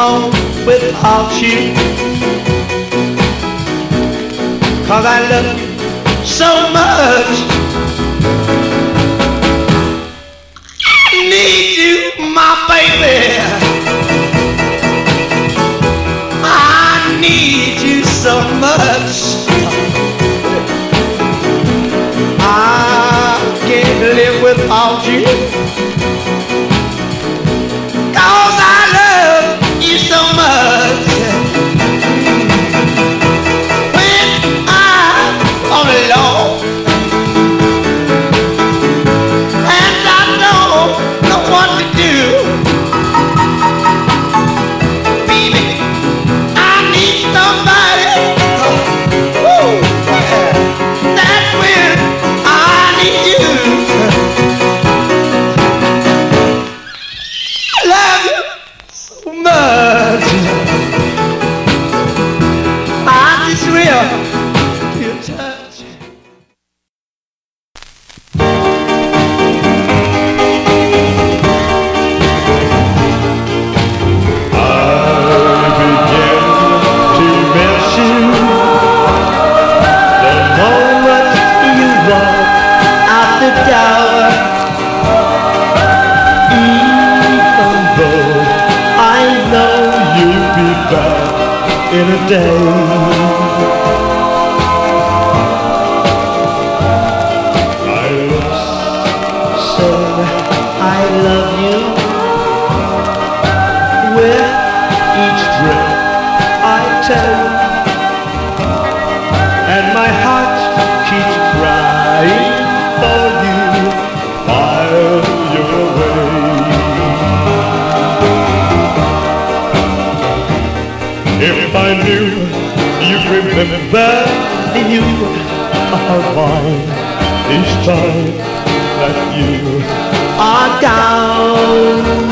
home without you. 'Cause I love you so much. I need you, my baby. I need you so much. I can't live without you. 'Cause I love you so much. When I'm all alone and I don't know what to do, baby, I need somebody. Woo, yeah. That's when I need you. I love you so much. I just will your touch. I begin to miss you the moment you walk out the door. Even though I know you'll be back in a day. My lips say I love you with each breath I take, and my heart keeps crying for you while you're away. If I knew you'd remember you are mine each time that you are down.